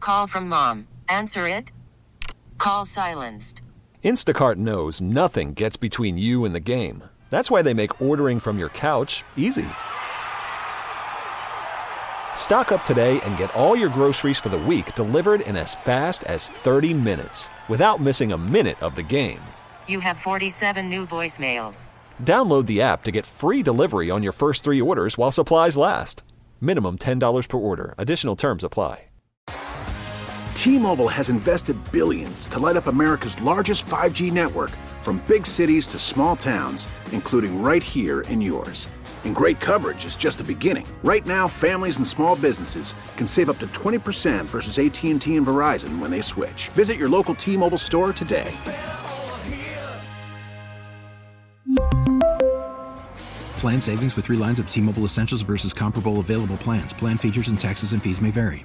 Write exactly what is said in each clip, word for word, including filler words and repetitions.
call from mom. Answer it. Call silenced. Instacart knows nothing gets between you and the game. That's why they make ordering from your couch easy. Stock up today and get all your groceries for the week delivered in as fast as thirty minutes without missing a minute of the game. You have forty-seven new voicemails. Download the app to get free delivery on your first three orders while supplies last. Minimum ten dollars per order. Additional terms apply. T-Mobile has invested billions to light up America's largest five G network, from big cities to small towns, including right here in yours. And great coverage is just the beginning. Right now, families and small businesses can save up to twenty percent versus A T and T and Verizon when they switch. Visit your local T-Mobile store today. Plan savings with three lines of T-Mobile Essentials versus comparable available plans. Plan features and taxes and fees may vary.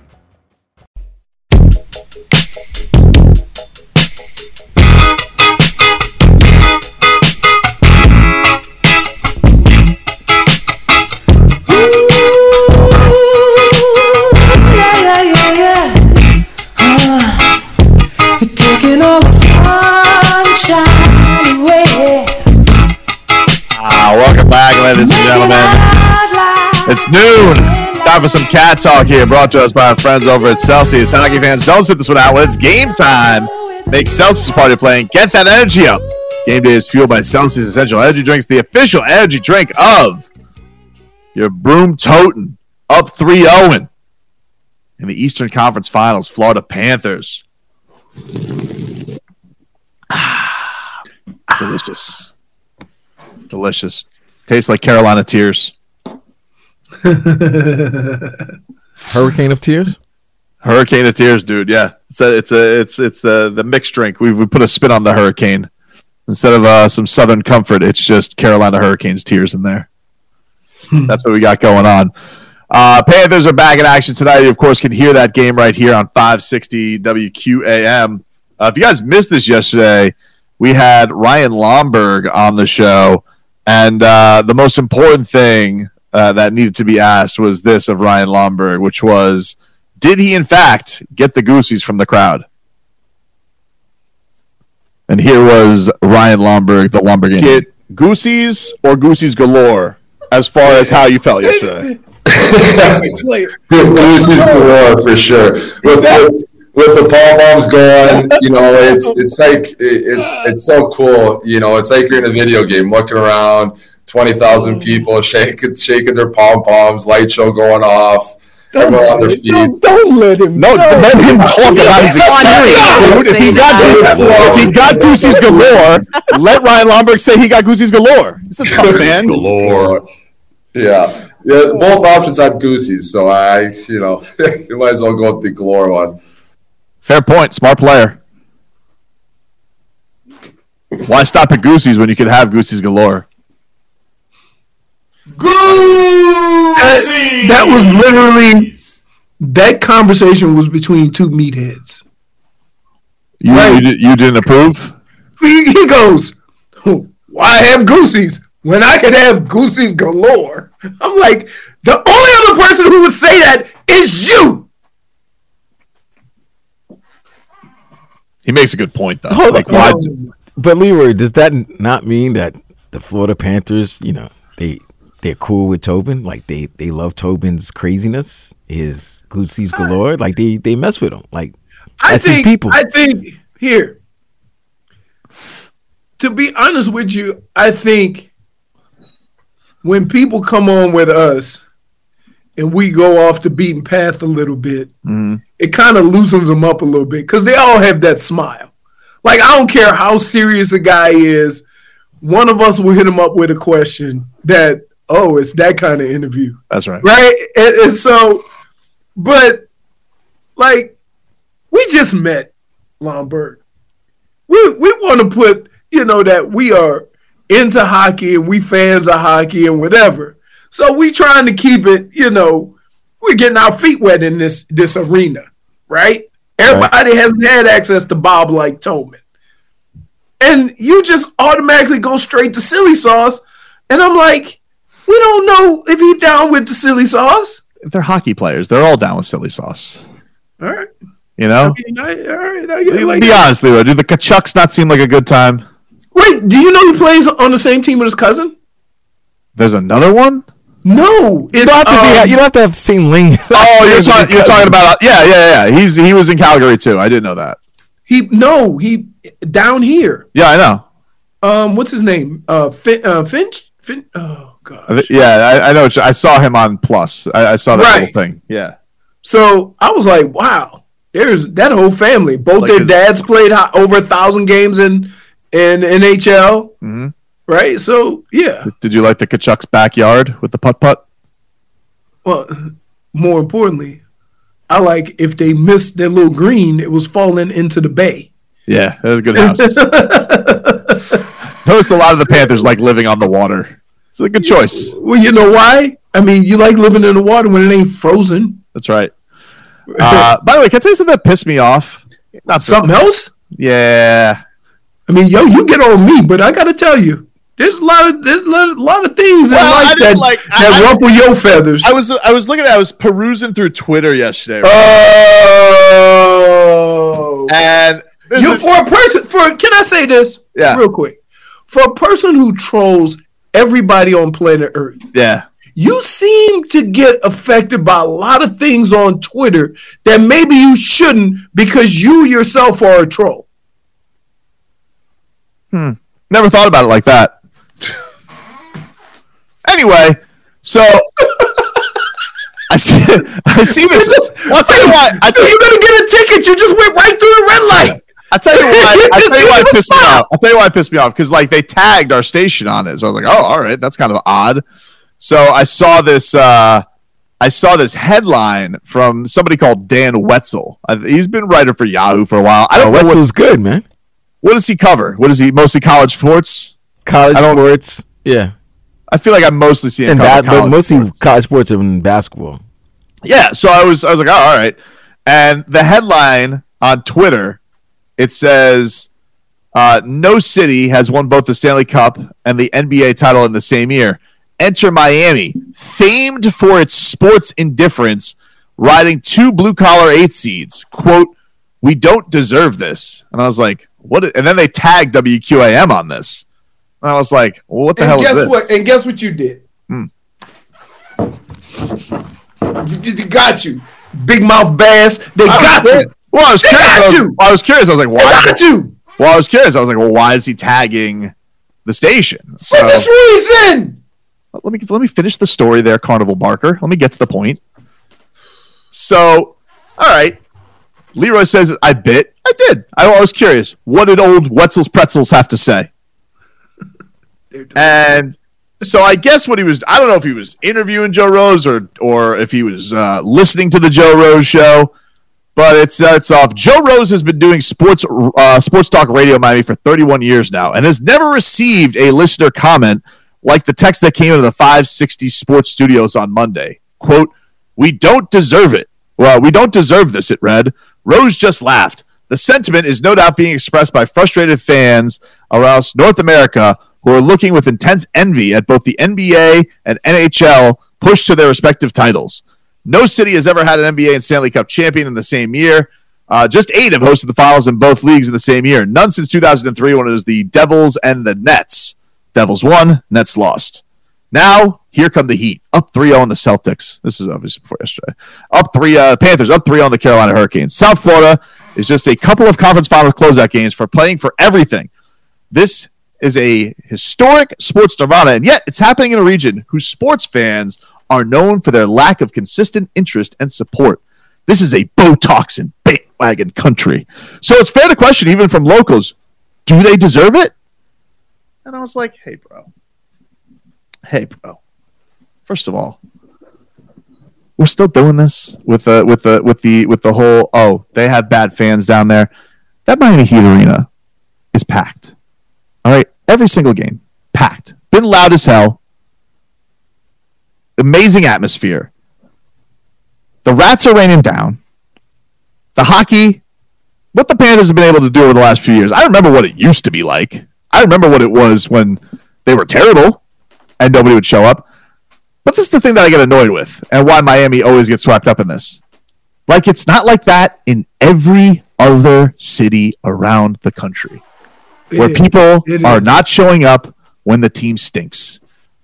Welcome back, ladies and gentlemen. It's noon. Time for some cat talk here, brought to us by our friends over at Celsius. Hockey fans, don't sit this one out. When it's game time, make Celsius a party playing. Get that energy up. Game day is fueled by Celsius Essential Energy Drinks, the official energy drink of your Broom Toten. Up three oh in the Eastern Conference Finals, Florida Panthers. Ah, delicious. Delicious. Tastes like Carolina Tears. Hurricane of Tears? Hurricane of Tears, dude. Yeah. It's a, it's a, it's it's the the mixed drink. We we put a spin on the hurricane. Instead of uh, some Southern Comfort, it's just Carolina Hurricanes tears in there. That's what we got going on. Uh, Panthers are back in action tonight. You, of course, can hear that game right here on five sixty W Q A M. Uh, if you guys missed this yesterday, we had Ryan Lomberg on the show. And uh, the most important thing uh, that needed to be asked was this of Ryan Lomberg, which was, did he, in fact, get the Goosies from the crowd? And here was Ryan Lomberg, the Lumbergan. Get Goosies or Goosies galore, as far as how you felt yesterday. Goosies galore, for sure. With, with, with the pom-poms going, you know, it's it's like it's it's so cool. You know, it's like you're in a video game, looking around, twenty thousand people shaking shaking their pom-poms, light show going off, everyone on their feet. Don't, don't let him. No, no. let him talk about his experience. If he got if he got Goosies galore, let Ryan Lomberg say he got Goosies galore. This is tough, man. Galore. Yeah, yeah. Both options had Goosies, so I, you know, you might as well go with the galore one. Fair point. Smart player. Why stop at Goosies when you could have Goosies galore? Goosies! That, that was literally, that conversation was between two meatheads. You, right? you, you didn't approve? He, he goes, why have Goosies when I could have Goosies galore? I'm like, the only other person who would say that is you. He makes a good point, though. Hold like, on, why? But Leroy, does that not mean that the Florida Panthers, you know, they they're cool with Tobin? Like they, they love Tobin's craziness, his Goosies galore. Like they, they mess with him. Like that's I think, his people. I think here, to be honest with you, I think when people come on with us and we go off the beaten path a little bit, mm-hmm. it kind of loosens them up a little bit because they all have that smile. Like, I don't care how serious a guy is, one of us will hit him up with a question that, oh, it's that kind of interview. That's right. Right? And, and so, but, like, we just met Lomberg. We, we want to put, you know, that we are into hockey and we fans of hockey and whatever. So we trying to keep it, you know, we're getting our feet wet in this this arena, right? Everybody right. hasn't had access to Bob like Tobin. And you just automatically go straight to silly sauce. And I'm like, we don't know if he's down with the silly sauce. They're hockey players. They're all down with silly sauce. All right. You know? I mean, I, all right, I get it like Be that. honest, Leroy. Do the Kachucks not seem like a good time? Wait, do you know he plays on the same team with his cousin? There's another one? No, it's, You don't have to um, be. You don't have to have seen Lane. Oh, you're, talking. you're talking about. Yeah, yeah, yeah. He's he was in Calgary too. I didn't know that. he no he down here. Yeah, I know. Um, what's his name? Uh, Fin, uh Finch. Fin. Oh I gosh. thi- Yeah, I, I know. what you- I saw him on Plus. I, I saw that Right. whole thing. Yeah. So I was like, wow, there's that whole family. Both Like their his- dads played ho- over a thousand games in in N H L. Mm-hmm. Right. So yeah. Did you like the Kachuk's backyard with the putt putt? Well, more importantly, I like if they missed their little green, it was falling into the bay. Yeah, that was a good house. Notice a lot of the Panthers like living on the water. It's a good choice. Well, you know why? I mean, you like living in the water when it ain't frozen. That's right. Uh, by the way, can I tell you something that pissed me off? Not Something else? Yeah. I mean, yo, you get on me, but I got to tell you, there's a lot of there's a lot, a lot of things Well, in I life didn't that, like- that I- ruffle your feathers. I was I was looking at I was perusing through Twitter yesterday, right? Oh, and there's you this- for a person for can I say this? Yeah. real quick. For a person who trolls everybody on planet Earth, yeah. you seem to get affected by a lot of things on Twitter that maybe you shouldn't because you yourself are a troll. Never thought about it like that. Anyway, so I see I see this. Well, I'll tell you why. I tell You're you, gonna get a ticket. You just went right through the red light. I tell you why. I tell you why it pissed me Stop. off. I tell you why it pissed me off because like they tagged our station on it. So I was like, oh, all right, that's kind of odd. So I saw this. Uh, I saw this headline from somebody called Dan Wetzel. I, he's been writer for Yahoo for a while. I don't Oh, know what, Wetzel's good, man. what does he cover. What is he mostly college sports? College I don't- sports, yeah, I feel like I'm mostly seeing and cover that, but college mostly sports. college sports and basketball. Yeah, so I was I was like, oh, all right. And the headline on Twitter, it says, uh, no city has won both the Stanley Cup and the N B A title in the same year. Enter Miami, famed for its sports indifference, riding two blue-collar eight seeds. Quote, we don't deserve this. And I was like, what? And then they tagged W Q A M on this. And I was like, well, what the And hell is guess this? what? And guess what you did? Hmm. You- you got you, big mouth bass. They I was got curious. you. Well, I was They curious. got I was, you. I was curious. I was like, They why? got you Well, I was curious. I was like, well, why is he tagging the station? So for this reason. let me let me finish the story there, Carnival Barker. Let me get to the point. So, all right. Leroy says, I bit. I did. I, I was curious. What did old Wetzel's Pretzels have to say? And so I guess what he was, I don't know if he was interviewing Joe Rose or or if he was uh, listening to the Joe Rose show, but it starts off, Joe Rose has been doing sports uh, sports talk radio Miami for thirty-one years now and has never received a listener comment like the text that came into the five sixty Sports Studios on Monday. Quote, we don't deserve it. Well, we don't deserve this, it read. Rose just laughed. The sentiment is no doubt being expressed by frustrated fans around North America who are looking with intense envy at both the N B A and N H L push to their respective titles. No city has ever had an N B A and Stanley Cup champion in the same year. Uh, just eight have hosted the finals in both leagues in the same year. None since two thousand three when it was the Devils and the Nets. Devils won, Nets lost. Now, here come the Heat. Up three oh on the Celtics. This is obviously before yesterday. Up three, uh, Panthers up three oh on the Carolina Hurricanes. South Florida is just a couple of conference final closeout games for playing for everything. This is a historic sports nirvana, and yet it's happening in a region whose sports fans are known for their lack of consistent interest and support. This is a Botox and bandwagon country. So it's fair to question, even from locals, do they deserve it? And I was like, hey, bro. Hey, bro. First of all, we're still doing this with the with the with the with the whole, oh, they have bad fans down there. That Miami Heat arena is packed. All right, every single game, packed. Been loud as hell. Amazing atmosphere. The Rats are raining down. The hockey, what the Panthers have been able to do over the last few years. I remember what it used to be like. I remember what it was when they were terrible and nobody would show up. But this is the thing that I get annoyed with and why Miami always gets swept up in this. Like, it's not like that in every other city around the country where It people is. are not showing up when the team stinks.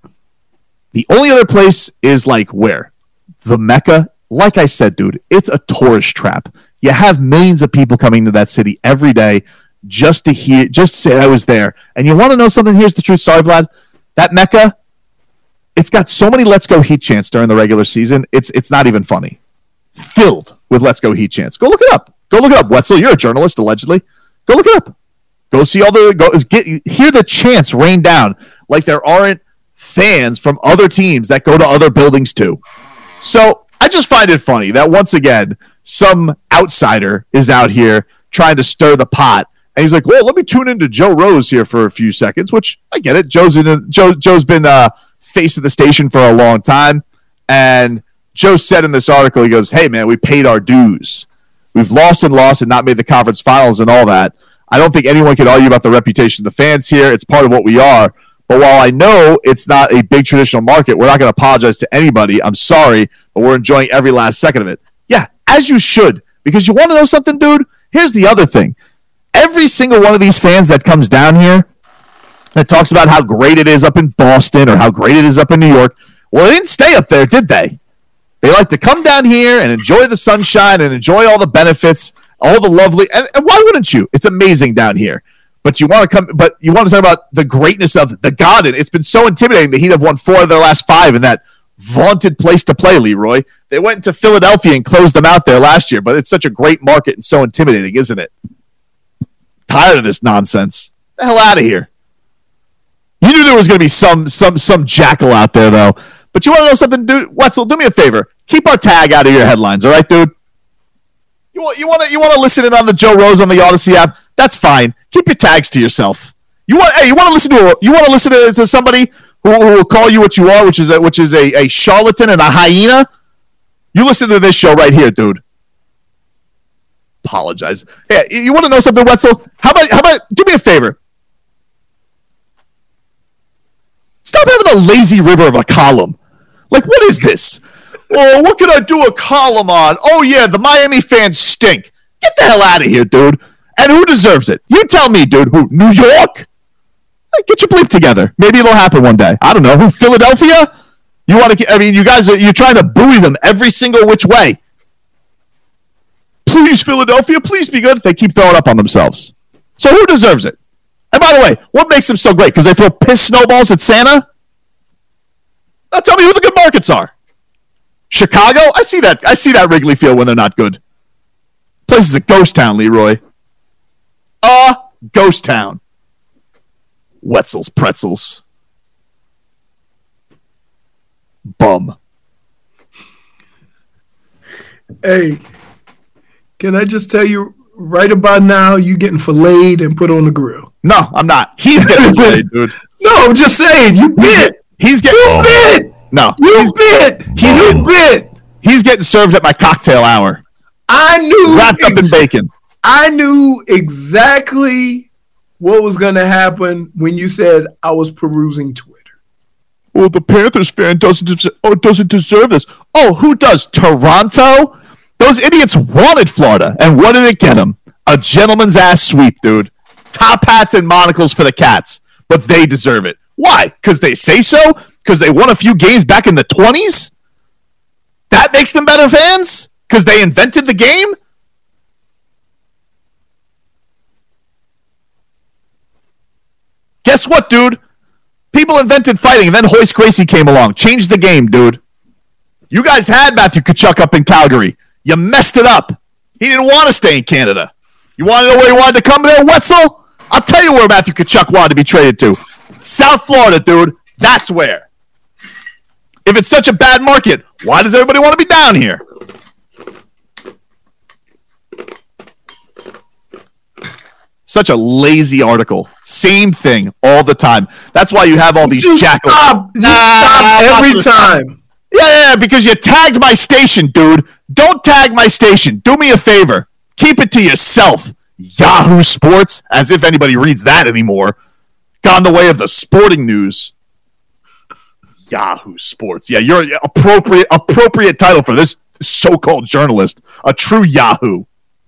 The only other place is like where? The Mecca. Like I said, dude, it's a tourist trap. You have millions of people coming to that city every day just to hear, just to say I was there. And you want to know something? Here's the truth. Sorry, Vlad. That Mecca, it's got so many Let's Go Heat chants during the regular season. It's it's not even funny. Filled with Let's Go Heat chants. Go look it up. Go look it up. Wetzel, you're a journalist, allegedly. Go look it up. Go see all the go get hear the chants rain down like there aren't fans from other teams that go to other buildings too. So I just find it funny that once again some outsider is out here trying to stir the pot, and he's like, "Well, let me tune into Joe Rose here for a few seconds," which I get it. Joe's in a, Joe Joe's been uh, face of the station for a long time, and Joe said in this article, he goes, "Hey man, we paid our dues. We've lost and lost and not made the conference finals and all that. I don't think anyone can argue about the reputation of the fans here. It's part of what we are. But while I know it's not a big traditional market, we're not going to apologize to anybody. I'm sorry, but we're enjoying every last second of it." Yeah, as you should. Because you want to know something, dude? Here's the other thing. Every single one of these fans that comes down here that talks about how great it is up in Boston or how great it is up in New York, well, they didn't stay up there, did they? They like to come down here and enjoy the sunshine and enjoy all the benefits, all the lovely, and, and why wouldn't you? It's amazing down here. But you want to come, but you want to talk about the greatness of the Garden. It's been so intimidating. The Heat have won four of their last five in that vaunted place to play, Leroy. They went into Philadelphia and closed them out there last year, but it's such a great market and so intimidating, isn't it? Tired of this nonsense. Get the hell out of here. You knew there was going to be some some some jackal out there, though. But you want to know something, dude? Wetzel, do me a favor. Keep our tag out of your headlines, all right, dude? You want you want to you want to listen in on the Joe Rose on the Odyssey app? That's fine. Keep your tags to yourself. You want hey, you want to listen to a, you want to listen to, to somebody who, who will call you what you are, which is a, which is a, a charlatan and a hyena? You listen to this show right here, dude. Apologize. Yeah, you want to know something, Wetzel? How about how about do me a favor? Stop having a lazy river of a column. Like, what is this? Oh, what can I do a column on? Oh, yeah, the Miami fans stink. Get the hell out of here, dude. And who deserves it? You tell me, dude. Who? New York? Hey, get your bleep together. Maybe it'll happen one day. I don't know. Who? Philadelphia? You want to? I mean, you guys are you're trying to buoy them every single which way. Please, Philadelphia, please be good. They keep throwing up on themselves. So who deserves it? And by the way, what makes them so great? Because they throw piss snowballs at Santa? Now tell me who the good markets are. Chicago? I see that. I see that Wrigley Field when they're not good. Place is a ghost town, Leroy. A ghost town. Wetzel's Pretzels. Bum. Hey, can I just tell you, right about now, you getting filleted and put on the grill. No, I'm not. He's getting filleted, dude. No, I'm just saying, you bit. He's getting You bit. No. You he's, bit. He's You getting, bit. he's getting served at my cocktail hour. I knew. Wrapped up in bacon. I knew exactly what was going to happen when you said I was perusing Twitter. Well, the Panthers fan doesn't des- oh, doesn't deserve this. Oh, who does? Toronto? Those idiots wanted Florida, and what did it get them? A gentleman's ass sweep, dude. Top hats and monocles for the Cats, but they deserve it. Why? Because they say so? Because they won a few games back in the twenties? That makes them better fans? Because they invented the game? Guess what, dude? People invented fighting, and then Hoist Gracie came along. Changed the game, dude. You guys had Matthew Tkachuk up in Calgary. You messed it up. He didn't want to stay in Canada. You want to know where he wanted to come there, Wetzel? I'll tell you where Matthew Tkachuk wanted to be traded to. South Florida, dude. That's where. If it's such a bad market, why does everybody want to be down here? Such a lazy article. Same thing all the time. That's why you have all these You jackals. stop. You Nah, stop every not time. Yeah, yeah, yeah, because you tagged my station, dude. Don't tag my station. Do me a favor. Keep it to yourself. Yahoo Sports, as if anybody reads that anymore. Gone the way of the sporting news. Yahoo Sports. Yeah, you're appropriate appropriate title for this so-called journalist, a true Yahoo.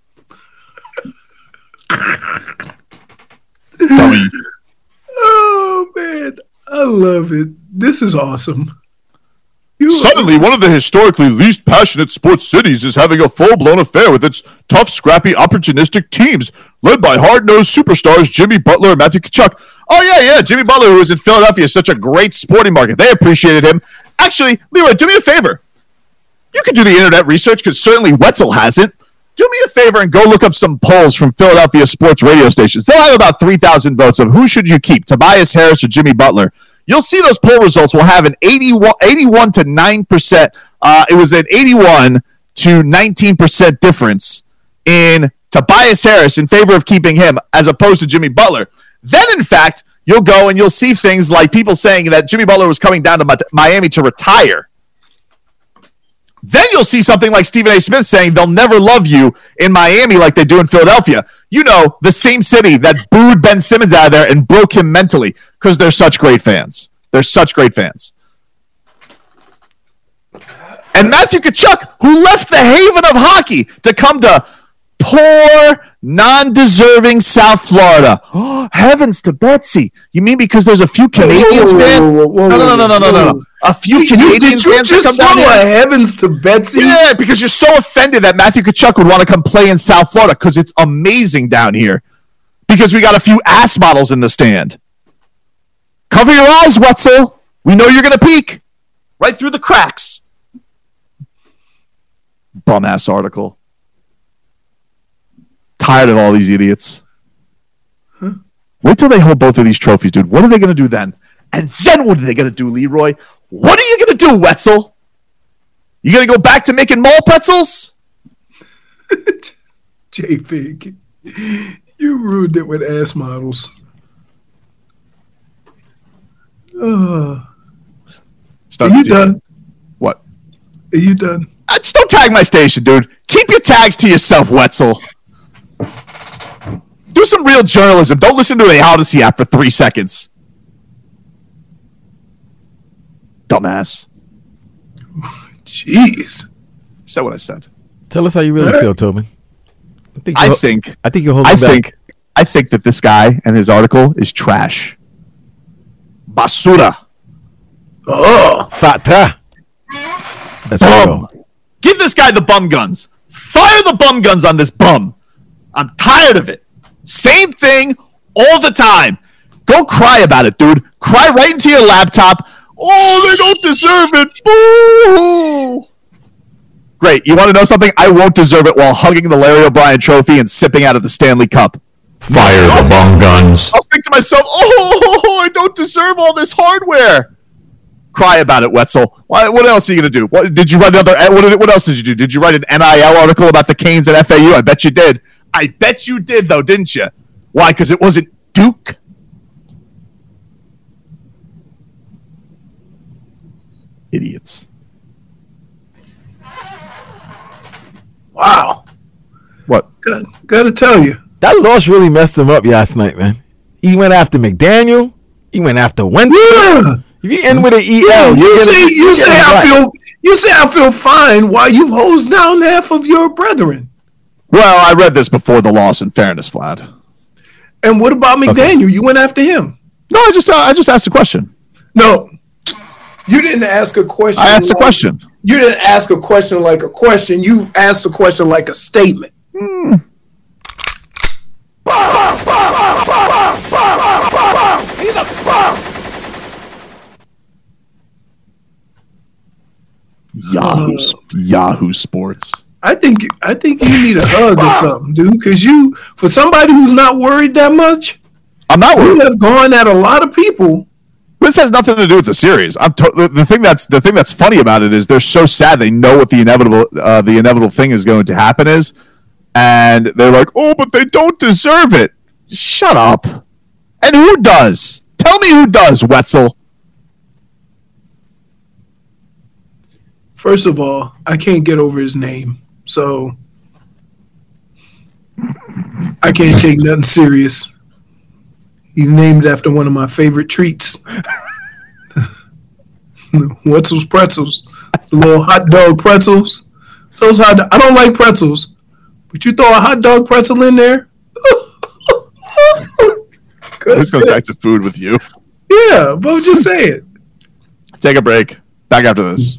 Dummy. Oh man, I love it. This is awesome. You Suddenly, one of the historically least passionate sports cities is having a full-blown affair with its tough, scrappy, opportunistic teams, led by hard-nosed superstars Jimmy Butler and Matthew Tkachuk. Oh, yeah, yeah, Jimmy Butler, who was in Philadelphia, is such a great sporting market. They appreciated him. Actually, Leroy, do me a favor. You can do the internet research, because certainly Wetzel hasn't. Do me a favor and go look up some polls from Philadelphia sports radio stations. They'll have about three thousand votes of who should you keep, Tobias Harris or Jimmy Butler. You'll see those poll results will have an eighty-one, eighty-one to nine percent. Uh, it was an eighty-one to nineteen percent difference in Tobias Harris in favor of keeping him as opposed to Jimmy Butler. Then, in fact, you'll go and you'll see things like people saying that Jimmy Butler was coming down to Miami to retire. Then you'll see something like Stephen A. Smith saying they'll never love you in Miami like they do in Philadelphia. You know, the same city that booed Ben Simmons out of there and broke him mentally because they're such great fans. They're such great fans. And Matthew Tkachuk, who left the haven of hockey to come to poor, non-deserving South Florida. Oh, heavens to Betsy. You mean because there's a few Canadians, man? No, no, no, no, no, no, no. A few you, Canadian did you fans just come down throw here? a heavens to Betsy? Yeah, because you're so offended that Matthew Tkachuk would want to come play in South Florida because it's amazing down here. Because we got a few ass models in the stand. Cover your eyes, Wetzel. We know you're going to peek. Right through the cracks. Bum-ass article. Tired of all these idiots. Huh? Wait till they hold both of these trophies, dude. What are they going to do then? And then what are they going to do, Leroy? What are you going to do, Wetzel? You going to go back to making mall pretzels? J-Pig, you ruined it with ass models. Uh, are you done? What? Are you done? Uh, just don't tag my station, dude. Keep your tags to yourself, Wetzel. Do some real journalism. Don't listen to the Odyssey app for three seconds. Dumbass. Jeez. Said what I said. Tell us how you really feel, Tobin. I think. I think. I think you're holding I back. think. I think that this guy and his article is trash. Basura. Oh, Fata. That's bum. Give this guy the bum guns. Fire the bum guns on this bum. I'm tired of it. Same thing all the time. Go cry about it, dude. Cry right into your laptop. Oh, they don't deserve it. Boo! Great. You want to know something? I won't deserve it while hugging the Larry O'Brien trophy and sipping out of the Stanley Cup. Fire the bum guns. I'll think to myself, oh, I don't deserve all this hardware. Cry about it, Wetzel. What, what else are you going to do? What, did you write another? What, did, what else did you do? Did you write an N I L article about the Canes at F A U? I bet you did. I bet you did, though, didn't you? Why? Because it wasn't Duke? Idiots. wow. What? Got, gotta tell you. That loss really messed him up last night, man. He went after McDaniel. He went after Wentz. Yeah. If you end with an E Yeah, L, you say you say I right. feel you say I feel fine while you hose down half of your brethren. Well, I read this before the loss, in fairness, Vlad. And what about McDaniel? Okay. You went after him. No, I just uh, I just asked a question. No, you didn't ask a question. I asked like, a question. You didn't ask a question like a question. You asked a question like a statement. Hmm. He's a bum. Yahoo, Yahoo Sports. I think I think you need a hug or something, dude. Because you, for somebody who's not worried that much, I'm not worried. You have gone at a lot of people. This has nothing to do with the series. I'm to- the, the thing that's the thing that's funny about it is they're so sad they know what the inevitable uh, the inevitable thing is going to happen is, and they're like, oh, but they don't deserve it. Shut up. And who does? Tell me who does, Wetzel. First of all, I can't get over his name, so I can't take nothing serious. He's named after one of my favorite treats. Wetzel's pretzels. The little hot dog pretzels those hot. Do- I don't like pretzels, but you throw a hot dog pretzel in there. Who's going back to food with you? Yeah, but I'm just saying. Take a break. Back after this.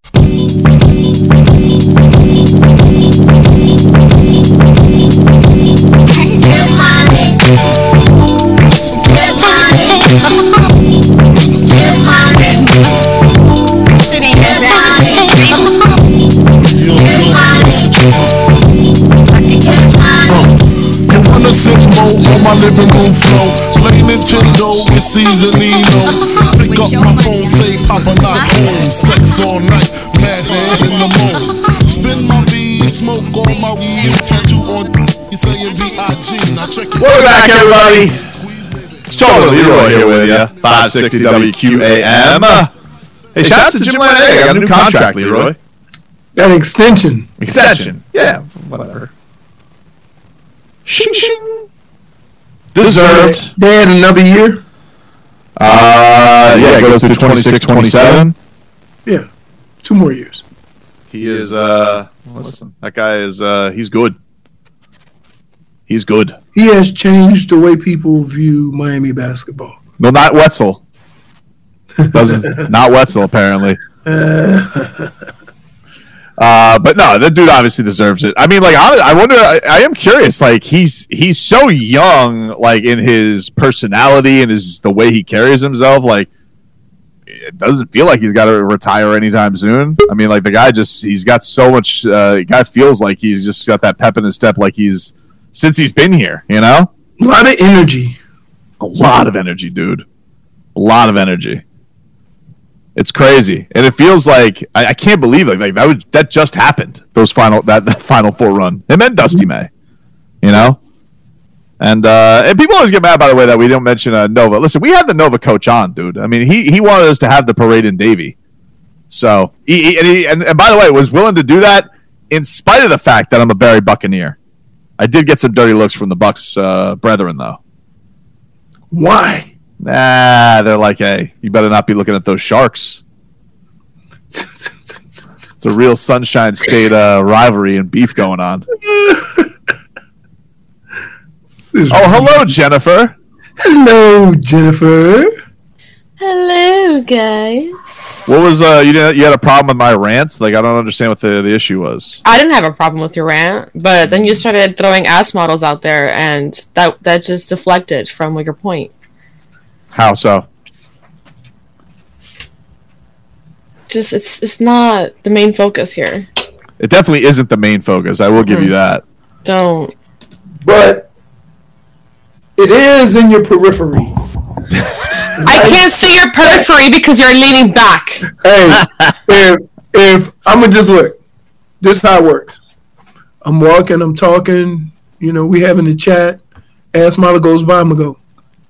On my living room floor, play Nintendo with Seasonino. Pick up my phone, say Papa not home. Sex all night, mad head in the moon. Spin my V, smoke all my weed, tattoo on saying B I G. Now check it. Welcome back, everybody. It's Charlie Leroy here with you. five sixty W Q A M. Hey, shout out to Jim Lane. I got a new contract, Leroy. Got an extension. Extension. Yeah, whatever. Shing shing. Deserved. They had another year. Uh, yeah, it goes to twenty-six twenty-seven. Yeah, two more years. He is. Uh, listen, that guy is. Uh, he's good. He's good. He has changed the way people view Miami basketball. No, not Wetzel. Doesn't not Wetzel apparently. Uh, Uh, but no, that dude obviously deserves it. I mean, like, I, I wonder. I, I am curious. Like, he's he's so young, like in his personality and his the way he carries himself. Like, it doesn't feel like he's got to retire anytime soon. I mean, like the guy just he's got so much. Uh, the guy feels like he's just got that pep in his step, like he's since he's been here. You know, a lot of energy. A lot of energy, dude. A lot of energy. It's crazy, and it feels like I, I can't believe like, like that would that just happened. Those final that, that final four run. They meant Dusty May, you know. And uh, and people always get mad, by the way, that we don't mention uh, Nova. Listen, we had the Nova coach on, dude. I mean, he he wanted us to have the parade in Davie. So he, he, and, he and and by the way, was willing to do that in spite of the fact that I'm a Barry Buccaneer. I did get some dirty looks from the Bucks uh, brethren, though. Why? Nah, they're like, hey, you better not be looking at those Sharks. It's a real Sunshine State uh, rivalry and beef going on. Oh, hello, Jennifer. Hello, Jennifer. Hello, guys. What was uh you didn't you had a problem with my rant? Like, I don't understand what the, the issue was. I didn't have a problem with your rant, but then you started throwing ass models out there, and that that just deflected from your point. How so? Just it's it's not the main focus here. It definitely isn't the main focus. I will give mm-hmm. you that. Don't. But it is in your periphery. I can't see your periphery because you're leaning back. Hey, if if I'm gonna just look, this is how it works. I'm walking, I'm talking, you know, we having a chat. Ass model goes by, I'm gonna go.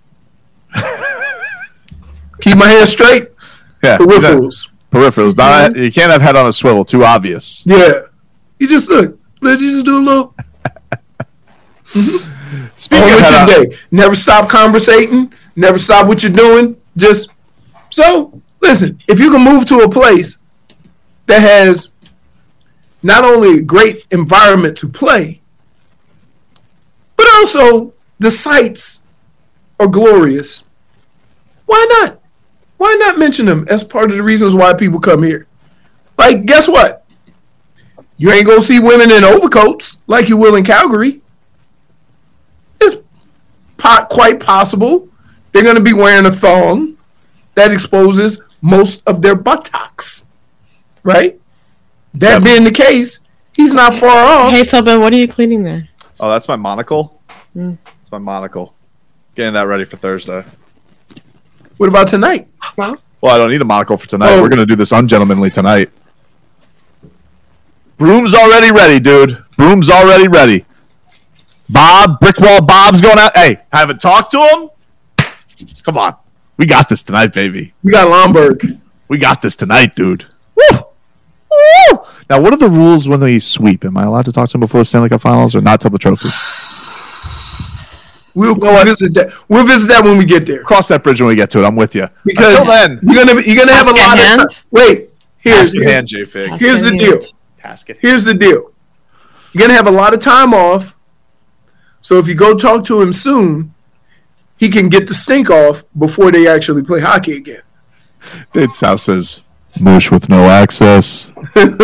Keep my head straight. Yeah, peripherals. Peripherals. Not, you can't have head on a swivel. Too obvious. Yeah. You just look. Let's just do a little. mm-hmm. Speaking of your day, never stop conversating. Never stop what you're doing. Just so listen. If you can move to a place that has not only a great environment to play, but also the sights are glorious, why not? Why not mention them as part of the reasons why people come here? Like, guess what? You ain't gonna see women in overcoats like you will in Calgary. It's po- quite possible they're gonna be wearing a thong that exposes most of their buttocks, right? That yep. being the case, he's not far off. Hey, Tobin, what are you cleaning there? Oh, that's my monocle. Mm. It's my monocle. Getting that ready for Thursday. What about tonight? Well, well I don't need a monocle for tonight. Oh. We're going to do this ungentlemanly tonight. Broom's already ready, dude. Broom's already ready. Bob, Brickwall Bob's going out. Hey, haven't talked to him? Come on. We got this tonight, baby. We got Lomberg. We got this tonight, dude. Woo! Woo! Now, what are the rules when they sweep? Am I allowed to talk to him before the Stanley Cup Finals or not till the trophy? We'll you know visit that. We'll visit that when we get there. Cross that bridge when we get to it. I'm with you. Because Until then, you're gonna you're gonna have a lot hand. of time. Wait. Here's your hand, J-Fig. Here's the deal. Task it. Here's the deal. You're gonna have a lot of time off. So if you go talk to him soon, he can get the stink off before they actually play hockey again. Dade South says, "Mush with no access."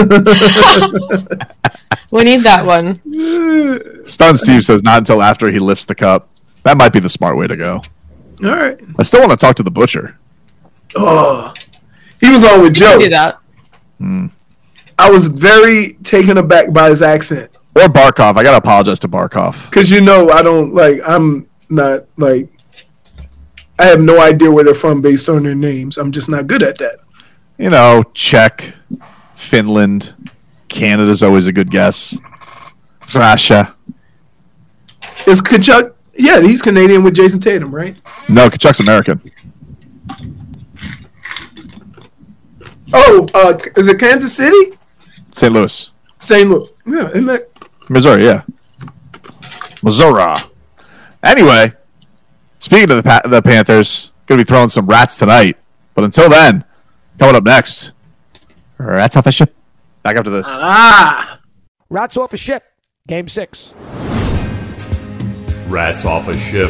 We need that one. Stun Steve says, "Not until after he lifts the cup." That might be the smart way to go. All right. I still want to talk to the butcher. Oh, he was on with Joe. Do that. Mm. I was very taken aback by his accent. Or Barkov. I gotta apologize to Barkov because you know I don't like. I'm not like. I have no idea where they're from based on their names. I'm just not good at that. You know, Czech, Finland, Canada's always a good guess. Russia. Is Kachuk? Yeah, he's Canadian with Jason Tatum, right? No, Kachuk's American. Oh, uh, is it Kansas City? Saint Louis. Saint Louis. Yeah, isn't that? Missouri, yeah. Missouri. Anyway, speaking of the, pa- the Panthers, going to be throwing some rats tonight. But until then, coming up next, Rats Off a Ship. Back after this. Ah! Rats Off a Ship. Game six. Rats Off a Ship.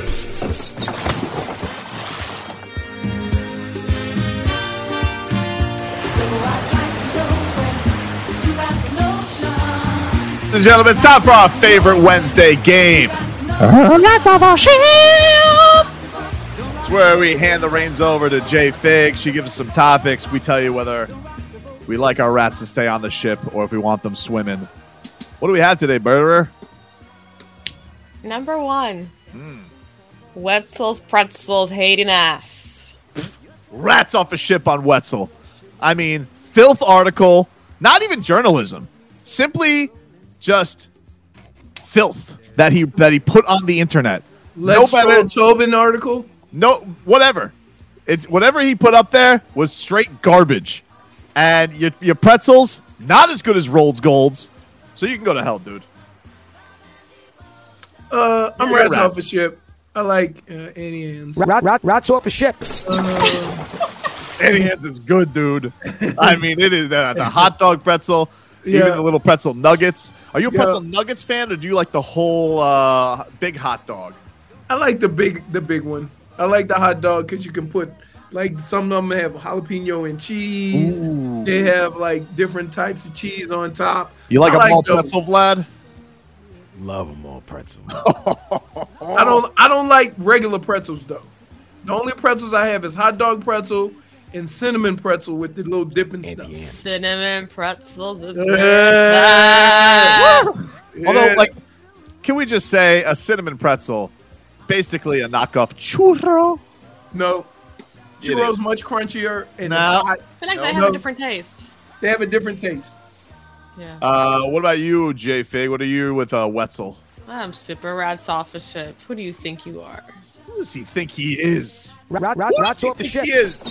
Ladies and gentlemen, it's time for our favorite Wednesday game. Rats Off a Ship. It's where we hand the reins over to Jay Fig. She gives us some topics. We tell you whether we like our rats to stay on the ship or if we want them swimming. What do we have today, Murderer? Number one. Mm. Wetzel's Pretzels hating ass. Rats off a ship on Wetzel. I mean, filth article. Not even journalism. Simply just filth that he that he put on the internet. Let's no better Tobin article. No, whatever. It's whatever he put up there was straight garbage. And your your pretzels not as good as Roll's Golds. So you can go to hell, dude. Uh, I'm Rats rat. Off a Ship. I like uh, Annie Ann's. Rat, rat, rats Off a Ship. Uh, Annie Ann's is good, dude. I mean, it is uh, the hot dog pretzel, yeah. Even the little pretzel nuggets. Are you a pretzel yeah. nuggets fan, or do you like the whole uh, big hot dog? I like the big, the big one. I like the hot dog because you can put like some of them have jalapeno and cheese. Ooh. They have like different types of cheese on top. You like I a like all pretzel, Vlad? Love them all pretzel. I don't. I don't like regular pretzels though. The only pretzels I have is hot dog pretzel and cinnamon pretzel with the little dipping stuff. Cinnamon pretzels is yeah. yeah. Although, like, can we just say a cinnamon pretzel, basically a knockoff churro? No, churro's much crunchier and no. hot. I feel like no, they have no. a different taste. They have a different taste. Yeah. Uh, what about you, J Fig? What are you with uh, Wetzel? I'm super rats off a ship. Who do you think you are? Who does he think he is? Rat, rat, Who rats does off he the think ship. he is?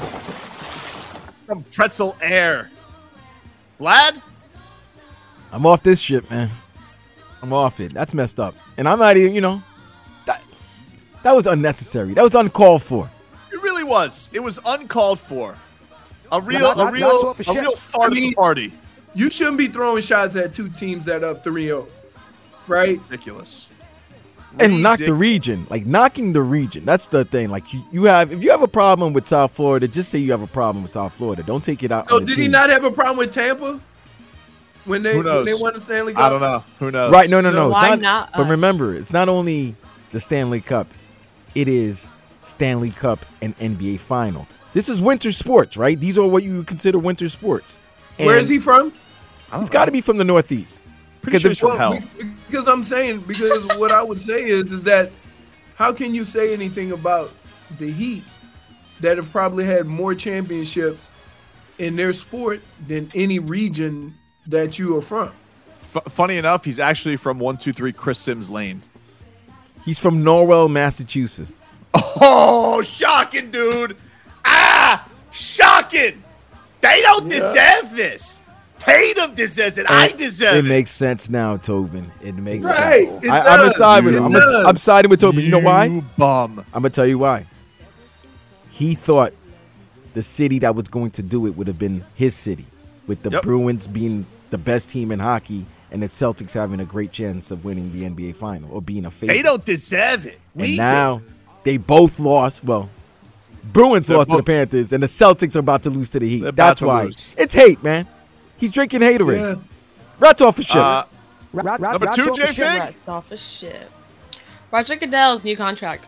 From pretzel air. Vlad? I'm off this ship, man. I'm off it. That's messed up. And I'm not even, you know, that that was unnecessary. That was uncalled for. It really was. It was uncalled for. A real, Rat, a rat, real, rats off a a real ship. fart I mean, at the party. You shouldn't be throwing shots at two teams that up three oh, right? Ridiculous. And knock the region. Like, knocking the region. That's the thing. Like, you, you have, if you have a problem with South Florida, just say you have a problem with South Florida. Don't take it out So on the did team. he not have a problem with Tampa when they Who knows? when they won the Stanley Cup? I don't know. Who knows? Right, no, no, no. No, It's why not, not But us? remember, it's not only the Stanley Cup. It is Stanley Cup and N B A Final. This is winter sports, right? These are what you consider winter sports. And Where is he from? He's got to be from the Northeast. Pretty sure he's from Well, hell. be- because I'm saying, because what I would say is, is that how can you say anything about the Heat that have probably had more championships in their sport than any region that you are from? F- funny enough, he's actually from one two three Chris Sims Lane. He's from Norwell, Massachusetts. Oh, shocking, dude. Ah, shocking. They don't Yeah. deserve this. Tatum deserves it. I deserve it. it. It makes sense now, Tobin. It makes Right, sense. it I, I'm a does. side with him. I'm, It a, does. I'm siding with Tobin. You know why? You bum. I'm gonna tell you why. He thought the city that was going to do it would have been his city, with the Yep. Bruins being the best team in hockey, and the Celtics having a great chance of winning the N B A final or being a favorite. They don't deserve it. And We now they both lost. Well, Bruins They're lost to both- the Panthers, and the Celtics are about to lose to the Heat. They're about That's to why. lose. It's hate, man. He's drinking haterade. Yeah. Rats off his shit. Uh, Rat, rat, Number rats two, off the J. ship. Fig? Rats off his shit. Roger Goodell's new contract.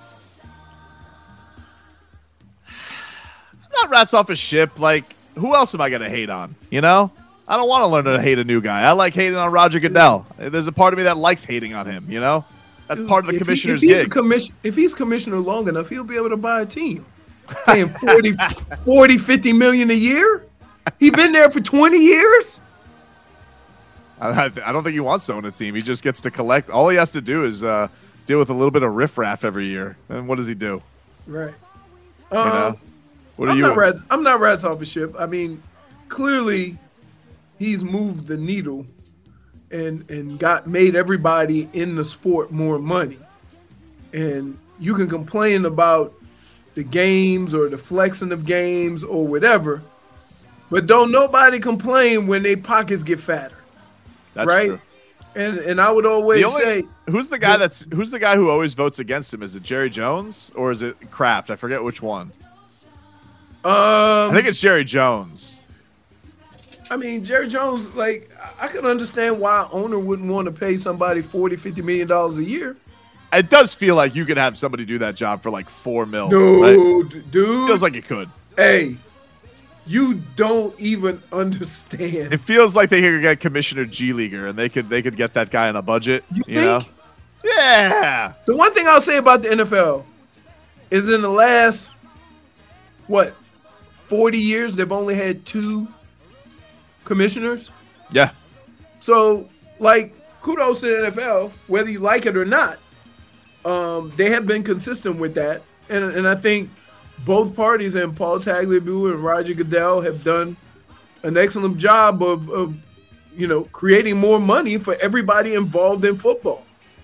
not rats off a ship. Like, who else am I going to hate on? You know? I don't want to learn to hate a new guy. I like hating on Roger Goodell. There's a part of me that likes hating on him, you know? That's part of the If he- commissioner's if he's a gig. commission- if he's commissioner long enough, he'll be able to buy a team. Paying forty, forty, fifty million a year? He been there for twenty years? I, I don't think he wants to own a team. He just gets to collect. All he has to do is uh, deal with a little bit of riffraff every year. And what does he do? Right. You Um, know? What are I'm you? not rats, I'm not rats off a ship. I mean, clearly he's moved the needle and and got made everybody in the sport more money. And you can complain about the games or the flexing of games or whatever, but don't nobody complain when their pockets get fatter. That's right? true. And and I would always The only- say, who's the guy that's who's the guy who always votes against him? Is it Jerry Jones or is it Kraft? I forget which one. um, I think it's Jerry Jones. I mean, Jerry Jones, like, I can understand why an owner wouldn't want to pay somebody forty, fifty million dollars a year. It does feel like you could have somebody do that job for like four mil. No, right? d- dude. Feels like you could. Hey, you don't even understand. It feels like they could get Commissioner G Leaguer and they could they could get that guy on a budget. You, think? know? Yeah. The one thing I'll say about the N F L is in the last, what, forty years, they've only had two commissioners. Yeah. So, like, kudos to the N F L, whether you like it or not. Um, they have been consistent with that. And, and I think both parties and Paul Tagliabue and Roger Goodell have done an excellent job of, of, you know, creating more money for everybody involved in football.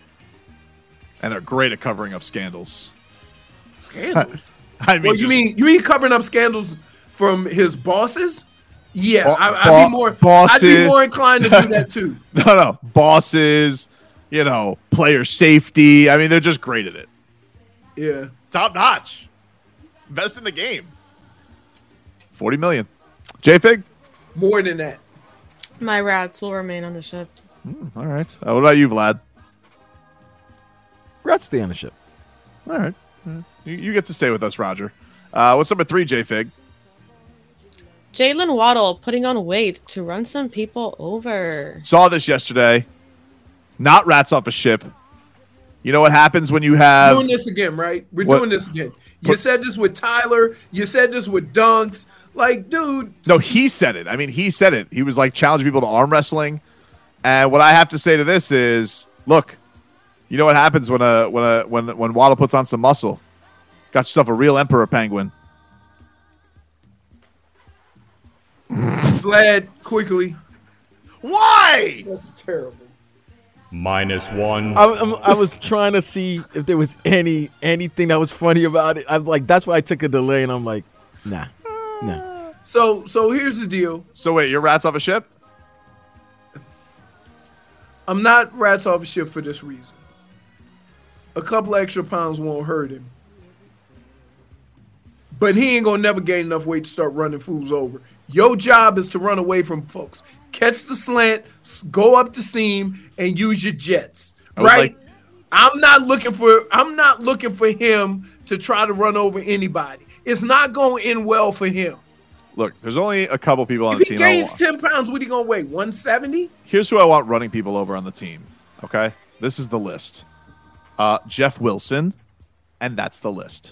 And are great at covering up scandals. Scandals? I mean, well, you just- mean you mean covering up scandals from his bosses? Yeah, Bo- I, I'd bo- be more. I'd bosses. be more inclined to do that too. No, no. Bosses, you know, player safety. I mean, they're just great at it. Yeah. Top notch. Best in the game. forty million. J-Fig? More than that. My rats will remain on the ship. All right. Uh, what about you, Vlad? Rats stay on the ship. All right. All right. You, you get to stay with us, Roger. Uh, what's number three, J-Fig? Jalen Waddle putting on weight to run some people over. Saw this yesterday. Not rats off a ship. You know what happens when you have... We're doing this again, right? We're What? doing this again. You said this with Tyler. You said this with Dunks. Like, dude. No, he said it. I mean, he said it. He was like challenging people to arm wrestling. And what I have to say to this is, look, you know what happens when a when a when when Waddle puts on some muscle? Got yourself a real emperor penguin. Vlad, quickly. Why? That's terrible. Minus one. I, I'm- I was trying to see if there was any anything that was funny about it. I'm like, that's why I took a delay, and I'm like, nah, nah. So, so here's the deal. So wait, you're rats off a ship? I'm not rats off a ship for this reason. A couple extra pounds won't hurt him. But he ain't gonna never gain enough weight to start running fools over. Your job is to run away from folks. Catch the slant, s- go up the seam, and use your jets. I was Right? like- I'm not looking for I'm not looking for him to try to run over anybody. It's not gonna end well for him. Look, there's only a couple people on If the he team. I gains want. ten pounds, what are you gonna weigh? one seventy? Here's who I want running people over on the team. Okay? This is the list. Uh, Jeff Wilson, and that's the list.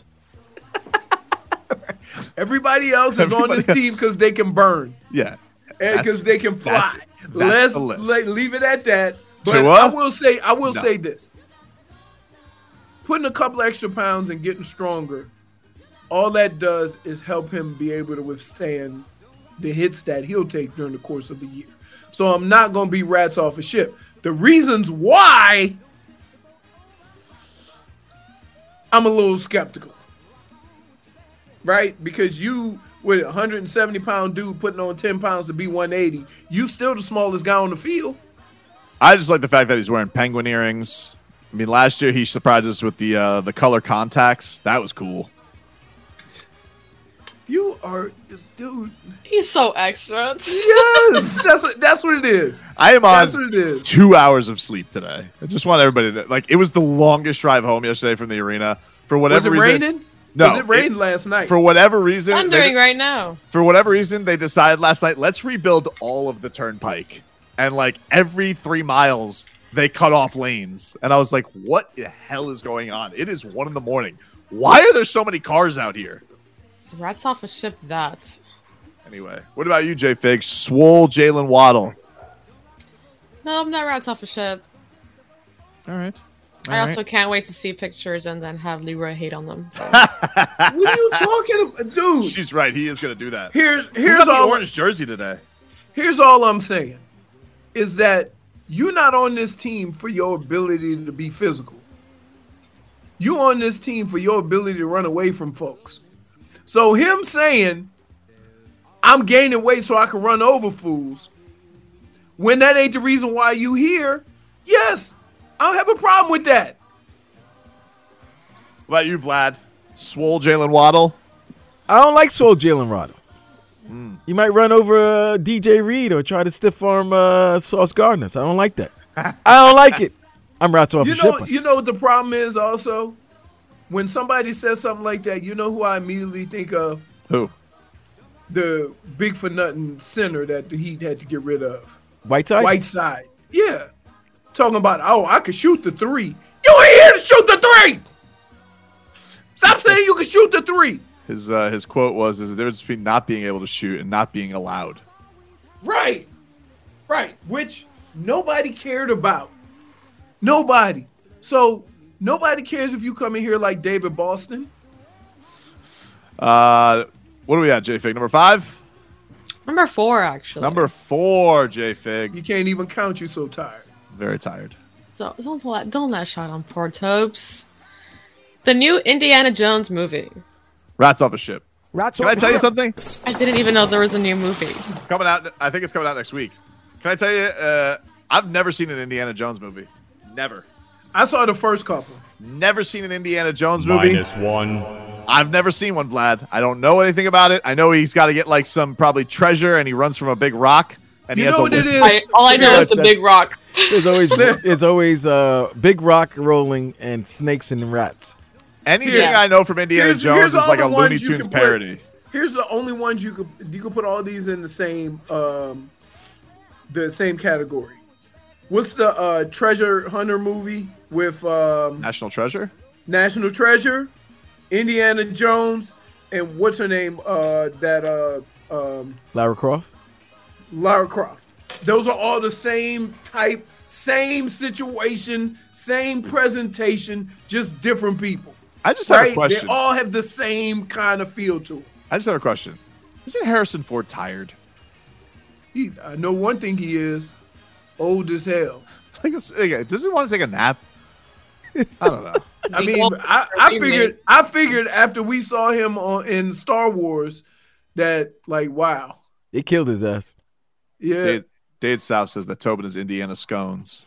Everybody else is on Everybody this else. team because they can burn. Yeah. And because they can fly. that's- that's Let's the list. let- leave it at that. But Tua? I will say, I will No. say this: putting a couple extra pounds and getting stronger, all that does is help him be able to withstand the hits that he'll take during the course of the year. So I'm not going to be rats off a ship. The reasons why I'm a little skeptical, right? Because you with a one hundred seventy pound dude putting on ten pounds to be one eighty, you still the smallest guy on the field. I just like the fact that he's wearing penguin earrings. I mean, last year he surprised us with the uh, the color contacts. That was cool. You are, dude. He's so extra. Yes, that's what that's what it is. I am on That's what it is. two hours of sleep today. I just want everybody to like. It was the longest drive home yesterday from the arena for whatever Was it reason. raining? No, Was it rained last night? For whatever reason, Thundering they, right now. for whatever reason, they decided last night, let's rebuild all of the turnpike, and like every three miles they cut off lanes, and I was like, what the hell is going on? It is one in the morning. Why are there so many cars out here? Rats off a ship that. Anyway, what about you, J Fig? Swole Jalen Waddle. No, I'm not rats off a ship. All right. I also can't wait to see pictures and then have Leroy hate on them. What are you talking about, dude? She's right. He is going to do that. Here's Who here's got the all orange jersey today. Here's all I'm saying is that you're not on this team for your ability to be physical. You're on this team for your ability to run away from folks. So him saying, I'm gaining weight so I can run over fools, when that ain't the reason why you here, yes, I don't have a problem with that. What about you, Vlad? Swole Jalen Waddle? I don't like swole Jalen Waddle. Mm. You might run over uh, D J Reed or try to stiff arm uh, Sauce Gardner. So I don't like that. I don't like it. I'm rats off You a know, ship. you know what the problem is also? When somebody says something like that, you know who I immediately think of? Who? The big for nothing center that the Heat had to get rid of. Whiteside? Whiteside. Yeah. Talking about, oh, I could shoot the three. You ain't here to shoot the three. Stop saying you can shoot the three. His uh, his quote was, "There's a difference between not being able to shoot and not being allowed." Right. Right. Which nobody cared about. Nobody. So nobody cares if you come in here like David Boston. Uh, what do we at, J Fig? Number five? Number four, actually. Number four, J Fig. You can't even count. You so tired. Very tired. So don't let don't let shot on poor Topes. The new Indiana Jones movie. Rats off a ship. Rats Can off I a tell you ship. something? I didn't even know there was a new movie. Coming out. I think it's coming out next week. Can I tell you? Uh, I've never seen an Indiana Jones movie. Never. I saw the first couple. Never seen an Indiana Jones movie. Minus one. I've never seen one, Vlad. I don't know anything about it. I know he's got to get like some probably treasure, and he runs from a big rock. And You he has know a what it is? I, all I know Yeah, is the that's- big rock. There's always there's always uh, big rock rolling and snakes and rats. Anything Yeah. I know from Indiana Here's- Jones here's is all like the a Looney ones you Tunes can put- parody. Here's the only ones you could you could put all these in the same um the same category. What's the uh treasure hunter movie with um National Treasure? National Treasure, Indiana Jones, and what's her name? Uh that uh um Lara Croft. Lara Croft. Those are all the same type, same situation, same presentation, just different people. I just have Right? a question. They all have the same kind of feel to them. I just have a question. Isn't Harrison Ford tired? He, I know one thing he is old as hell. Like, it's- like, does he want to take a nap? I don't know. I mean, I, I figured, I figured after we saw him on in Star Wars, that like, wow, They killed his ass. yeah, Dade, Dade South says that Tobin is Indiana scones.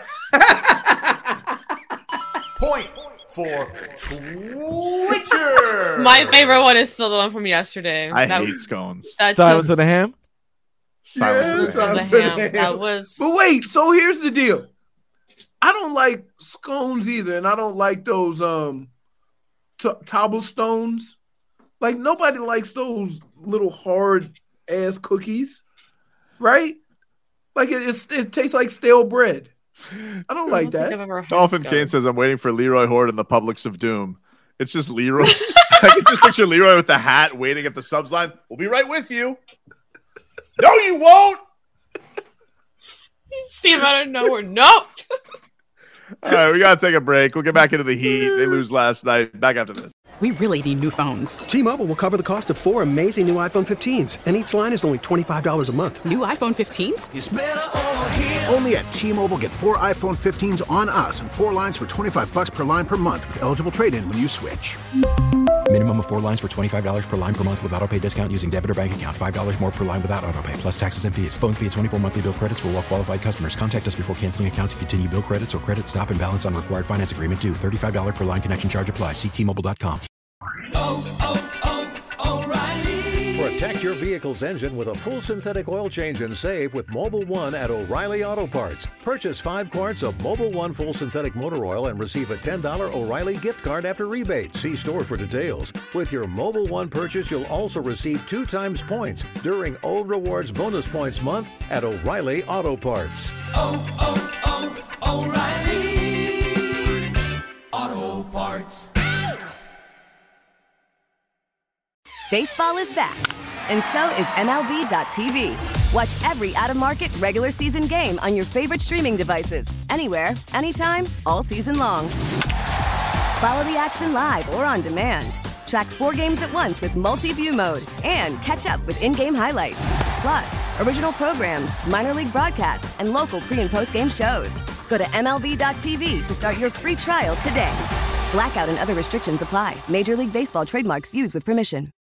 Point for Twitcher. My favorite one is still the one from yesterday. I That- hate scones. that Silence just- of the Ham. Silence Yeah, of the Silence Ham. of the Ham. That was. But wait, so here's the deal. I don't like scones either, and I don't like those um t- cobblestones. Like nobody likes those little hard ass cookies, right? Like it, it's, it tastes like stale bread. I don't like think I've that. ever had Dolphin scones. Kane says, I'm waiting for Leroy Horde in the Publics of Doom. It's just Leroy. I can just picture Leroy with the hat waiting at the subs line. We'll be right with you. No, you won't. You see him out of nowhere. Nope. All right, we got to take a break. We'll get back into the Heat. They lose last night. Back after this. We really need new phones. T-Mobile will cover the cost of four amazing new iPhone fifteens, and each line is only twenty-five dollars a month. New iPhone fifteens? Only at T-Mobile, get four iPhone fifteens on us and four lines for twenty-five bucks per line per month with eligible trade-in when you switch. Minimum of four lines for twenty-five dollars per line per month with auto pay discount using debit or bank account. five dollars more per line without auto pay, plus taxes and fees. Phone fee at twenty-four monthly bill credits for well qualified customers. Contact us before canceling account to continue bill credits or credit stop and balance on required finance agreement due. thirty-five dollars per line connection charge applies. See T Mobile dot com. Oh, oh, oh, O'Reilly. Protect your vehicle's engine with a full synthetic oil change and save with Mobile One at O'Reilly Auto Parts. Purchase five quarts of Mobile One full synthetic motor oil and receive a ten dollars O'Reilly gift card after rebate. See store for details. With your Mobile One purchase, you'll also receive two times points during O Rewards Bonus Points Month at O'Reilly Auto Parts. Oh, oh, oh, O'Reilly Auto Parts. Baseball is back, and so is M L B dot T V. Watch every out-of-market regular season game on your favorite streaming devices, anywhere, anytime, all season long. Follow the action live or on demand. Track four games at once with multi-view mode and catch up with in-game highlights. Plus, original programs, minor league broadcasts, and local pre- and post-game shows. Go to M L B dot T V to start your free trial today. Blackout and other restrictions apply. Major League Baseball trademarks used with permission.